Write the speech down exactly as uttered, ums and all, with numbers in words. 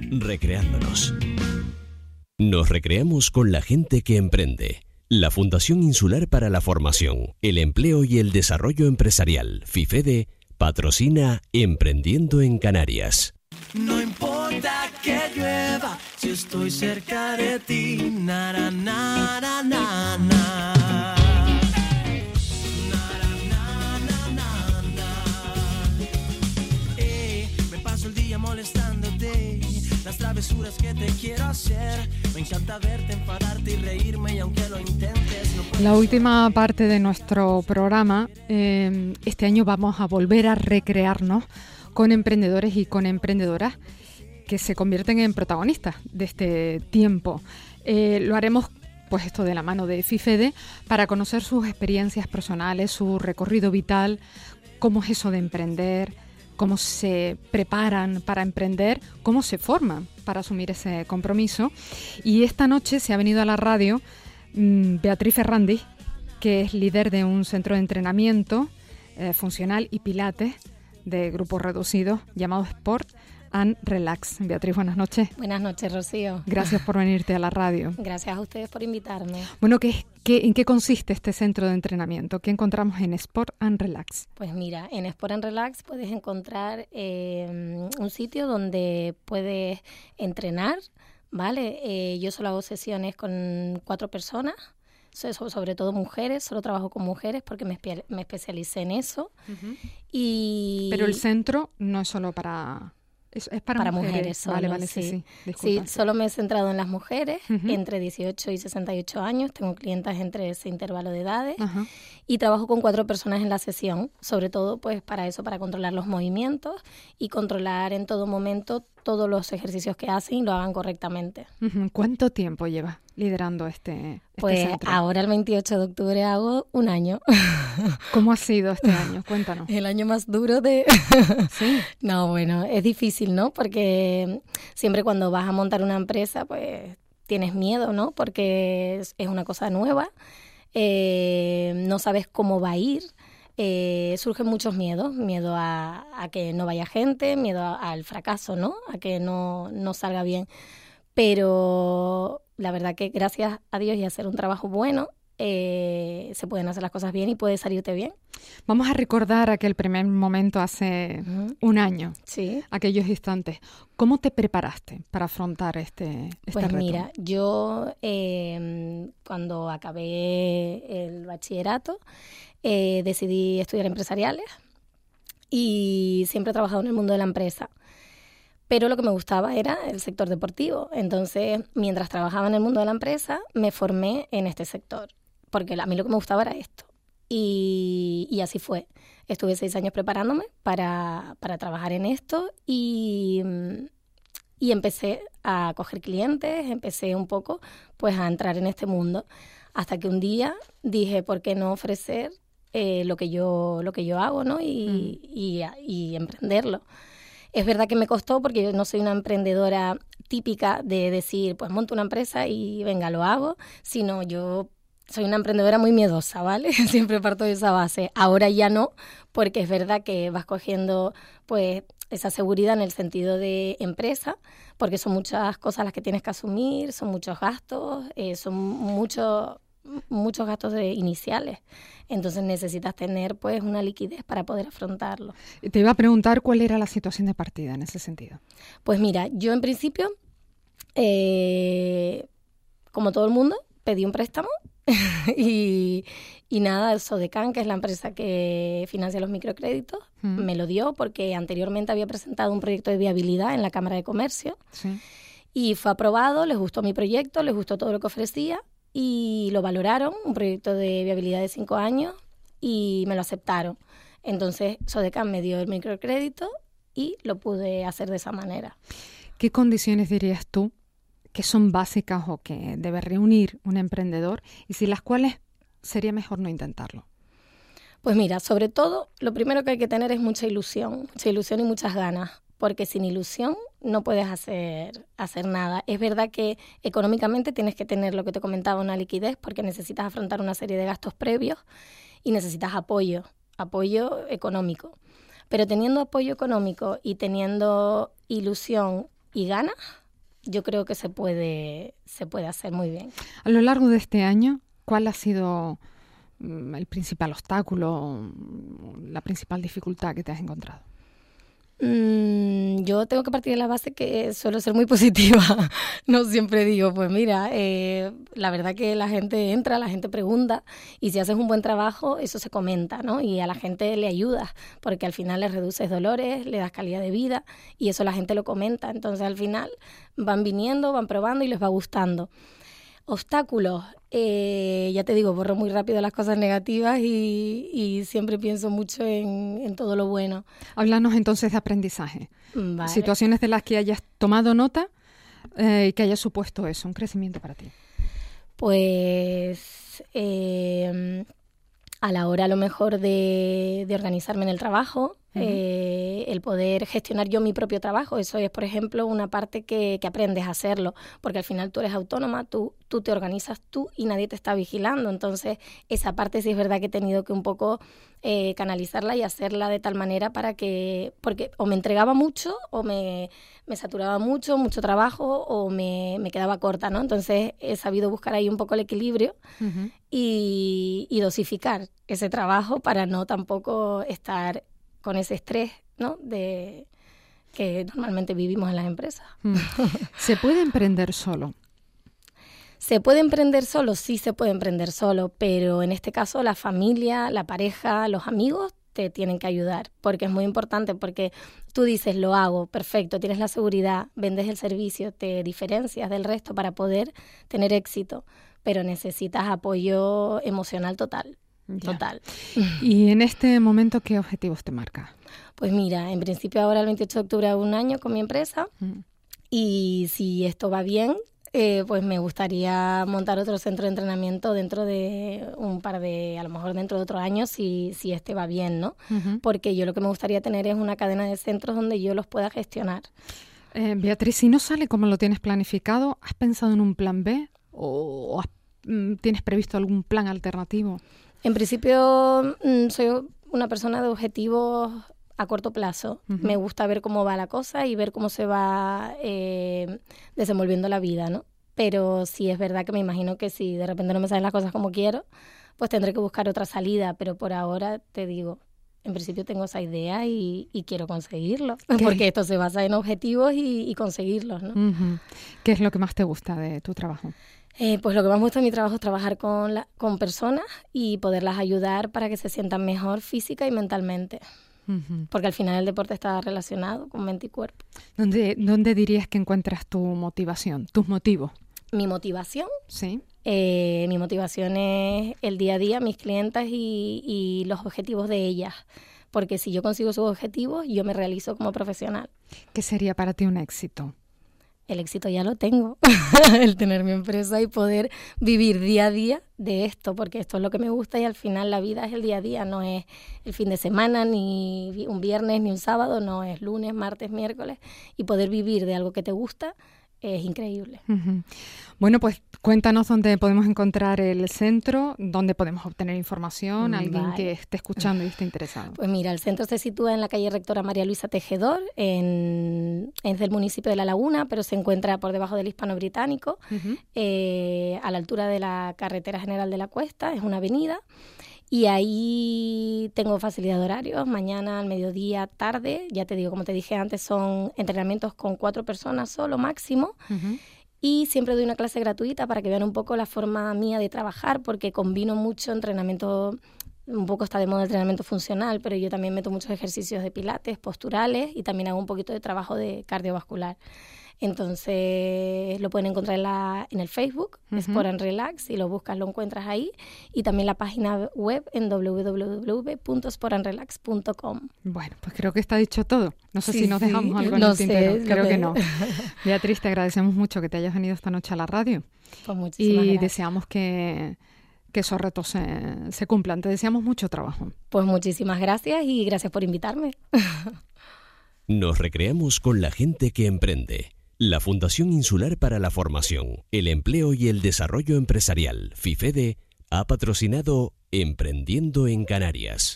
Recreándonos. Nos recreamos con la gente que emprende. La Fundación Insular para la Formación, el Empleo y el Desarrollo Empresarial, FIFEDE, patrocina Emprendiendo en Canarias. No importa que llueva, si estoy cerca de ti, na, na, na, na, na, na. Molestándote, las travesuras que te quiero hacer. Me encanta verte, enfadarte y reírme, y aunque lo intentes no puedo. La última parte de nuestro programa, eh, este año vamos a volver a recrearnos con emprendedores y con emprendedoras que se convierten en protagonistas de este tiempo. Eh, lo haremos pues esto de la mano de FIFEDE para conocer sus experiencias personales, su recorrido vital, cómo es eso de emprender, cómo se preparan para emprender, cómo se forman para asumir ese compromiso. Y esta noche se ha venido a la radio mmm, Beatriz Ferrandi, que es líder de un centro de entrenamiento eh, funcional y pilates de grupos reducidos llamado Sport and Relax. Beatriz, buenas noches. Buenas noches, Rocío. Gracias por venirte a la radio. Gracias a ustedes por invitarme. Bueno, ¿qué, qué, ¿en qué consiste este centro de entrenamiento? ¿Qué encontramos en Sport and Relax? Pues mira, en Sport and Relax puedes encontrar eh, un sitio donde puedes entrenar, ¿vale? Eh, yo solo hago sesiones con cuatro personas, sobre todo mujeres, solo trabajo con mujeres porque me, espe- me especialicé en eso. Uh-huh. Y Pero el centro no es solo para... Es, es para, para mujeres, mujeres solo, vale, vale, sí. Sí, sí, sí, solo me he centrado en las mujeres, uh-huh. entre dieciocho y sesenta y ocho años. Tengo clientas entre ese intervalo de edades. Uh-huh. Y trabajo con cuatro personas en la sesión, sobre todo pues para eso, para controlar los movimientos y controlar en todo momento todos los ejercicios que hacen y lo hagan correctamente. Uh-huh. ¿Cuánto tiempo llevas liderando este, este pues centro? Pues ahora el veintiocho de octubre hago un año. ¿Cómo ha sido este año? Cuéntanos. El año más duro de... Sí. No, bueno, es difícil, ¿no? Porque siempre cuando vas a montar una empresa, pues tienes miedo, ¿no? Porque es, es una cosa nueva, eh, no sabes cómo va a ir. Eh, surgen muchos miedos, miedo a, a que no vaya gente, miedo a, al fracaso, ¿no? A que no, no salga bien. Pero la verdad que gracias a Dios y a hacer un trabajo bueno, eh, se pueden hacer las cosas bien y puede salirte bien. Vamos a recordar aquel primer momento hace uh-huh. un año, sí. aquellos instantes. ¿Cómo te preparaste para afrontar este, este pues reto? Pues mira, yo eh, cuando acabé el bachillerato eh, decidí estudiar empresariales y siempre he trabajado en el mundo de la empresa. Pero lo que me gustaba era el sector deportivo. Entonces, mientras trabajaba en el mundo de la empresa, me formé en este sector. Porque a mí lo que me gustaba era esto. Y, y así fue. Estuve seis años preparándome para, para trabajar en esto y, y empecé a coger clientes, empecé un poco pues a entrar en este mundo. Hasta que un día dije, ¿por qué no ofrecer eh, lo que yo, lo que yo hago, ¿no? Y, mm. y, y emprenderlo. Es verdad que me costó porque yo no soy una emprendedora típica de decir, pues monto una empresa y venga, lo hago, sino yo soy una emprendedora muy miedosa, ¿vale? Siempre parto de esa base. Ahora ya no, porque es verdad que vas cogiendo pues esa seguridad en el sentido de empresa, porque son muchas cosas las que tienes que asumir, son muchos gastos, eh, son muchos muchos gastos de iniciales. Entonces necesitas tener pues una liquidez para poder afrontarlo. Te iba a preguntar cuál era la situación de partida en ese sentido. Pues mira, yo en principio, eh, como todo el mundo, pedí un préstamo y, y nada, Sodecan, que es la empresa que financia los microcréditos, mm. me lo dio porque anteriormente había presentado un proyecto de viabilidad en la Cámara de Comercio. Sí. Y fue aprobado, les gustó mi proyecto, les gustó todo lo que ofrecía y lo valoraron, un proyecto de viabilidad de cinco años, y me lo aceptaron. Entonces, Sodecan me dio el microcrédito y lo pude hacer de esa manera. ¿Qué condiciones dirías tú que son básicas o que debe reunir un emprendedor y sin las cuales sería mejor no intentarlo? Pues mira, sobre todo, lo primero que hay que tener es mucha ilusión, mucha ilusión y muchas ganas, porque sin ilusión no puedes hacer, hacer nada. Es verdad que económicamente tienes que tener lo que te comentaba, una liquidez, porque necesitas afrontar una serie de gastos previos y necesitas apoyo, apoyo económico. Pero teniendo apoyo económico y teniendo ilusión y ganas, yo creo que se puede, se puede hacer muy bien. A lo largo de este año, ¿cuál ha sido el principal obstáculo, la principal dificultad que te has encontrado? Mm, yo tengo que partir de la base que suelo ser muy positiva. No siempre digo, pues mira, eh, la verdad que la gente entra, la gente pregunta, y si haces un buen trabajo, eso se comenta, ¿no? Y a la gente le ayudas, porque al final le reduces dolores, le das calidad de vida, y eso la gente lo comenta. Entonces al final van viniendo, van probando y les va gustando. Obstáculos, eh, ya te digo, borro muy rápido las cosas negativas y, y siempre pienso mucho en, en todo lo bueno. Háblanos entonces de aprendizaje. Vale. Situaciones de las que hayas tomado nota eh, y que haya supuesto eso, un crecimiento para ti. Pues eh, a la hora a lo mejor de, de organizarme en el trabajo, uh-huh. eh, el poder gestionar yo mi propio trabajo, eso es, por ejemplo, una parte que, que aprendes a hacerlo, porque al final tú eres autónoma, tú, tú te organizas tú y nadie te está vigilando. Entonces, esa parte sí es verdad que he tenido que un poco eh, canalizarla y hacerla de tal manera para que, porque o me entregaba mucho o me, me saturaba mucho, mucho trabajo o me, me quedaba corta, ¿no? Entonces, he sabido buscar ahí un poco el equilibrio uh-huh. y, y dosificar ese trabajo para no tampoco estar con ese estrés, ¿no?, de que normalmente vivimos en las empresas. ¿Se puede emprender solo? ¿Se puede emprender solo? Sí se puede emprender solo, pero en este caso la familia, la pareja, los amigos te tienen que ayudar, porque es muy importante, porque tú dices, lo hago, perfecto, tienes la seguridad, vendes el servicio, te diferencias del resto para poder tener éxito, pero necesitas apoyo emocional total. Ya. Total. ¿Y en este momento qué objetivos te marcas? Pues mira, en principio ahora el veintiocho de octubre hago un año con mi empresa mm. y si esto va bien, eh, pues me gustaría montar otro centro de entrenamiento dentro de un par de, a lo mejor dentro de otros años, si, si este va bien, ¿no? Uh-huh. Porque yo lo que me gustaría tener es una cadena de centros donde yo los pueda gestionar. Eh, Beatriz, si no sale como lo tienes planificado, ¿has pensado en un plan B o has, mm, tienes previsto algún plan alternativo? En principio, soy una persona de objetivos a corto plazo. Uh-huh. Me gusta ver cómo va la cosa y ver cómo se va eh, desenvolviendo la vida, ¿no? Pero sí es verdad que me imagino que si de repente no me salen las cosas como quiero, pues tendré que buscar otra salida. Pero por ahora, te digo, en principio tengo esa idea y, y quiero conseguirlo. ¿Qué? Porque esto se basa en objetivos y, y conseguirlos, ¿no? Uh-huh. ¿Qué es lo que más te gusta de tu trabajo? Eh, pues lo que más me gusta de mi trabajo es trabajar con, la, con personas y poderlas ayudar para que se sientan mejor física y mentalmente. Uh-huh. Porque al final el deporte está relacionado con mente y cuerpo. ¿Dónde, dónde dirías que encuentras tu motivación, tus motivos? ¿Mi motivación? Sí. Eh, mi motivación es el día a día, mis clientas y, y los objetivos de ellas. Porque si yo consigo sus objetivos, yo me realizo como profesional. ¿Qué sería para ti un éxito? El éxito ya lo tengo, el tener mi empresa y poder vivir día a día de esto, porque esto es lo que me gusta y al final la vida es el día a día, no es el fin de semana, ni un viernes, ni un sábado, no, es lunes, martes, miércoles, y poder vivir de algo que te gusta es increíble. Uh-huh. Bueno, pues cuéntanos dónde podemos encontrar el centro, dónde podemos obtener información, vale. Alguien que esté escuchando y esté interesado. Pues mira, el centro se sitúa en la calle Rectora María Luisa Tejedor, en, es del municipio de La Laguna, pero se encuentra por debajo del Hispano Británico, uh-huh. eh, a la altura de la Carretera General de la Cuesta, es una avenida. Y ahí tengo facilidad de horarios, mañana, al mediodía, tarde. Ya te digo, como te dije antes, son entrenamientos con cuatro personas solo máximo. Uh-huh. Y siempre doy una clase gratuita para que vean un poco la forma mía de trabajar, porque combino mucho entrenamiento, un poco está de moda el entrenamiento funcional, pero yo también meto muchos ejercicios de pilates, posturales, y también hago un poquito de trabajo de cardiovascular. Entonces lo pueden encontrar en, la, en el Facebook, uh-huh. Sport and Relax, si lo buscas lo encuentras ahí, y también la página web en doble u doble u doble u punto sport and relax punto com. Bueno, pues creo que está dicho todo. No sé sí, si nos sí. dejamos algo en no el tintero. Sé, creo que... que no. Beatriz, te agradecemos mucho que te hayas venido esta noche a la radio. Pues muchísimas y gracias. Deseamos que, que esos retos se, se cumplan. Te deseamos mucho trabajo. Pues muchísimas gracias y gracias por invitarme. Nos recreamos con la gente que emprende. La Fundación Insular para la Formación, el Empleo y el Desarrollo Empresarial, FIFEDE, ha patrocinado Emprendiendo en Canarias.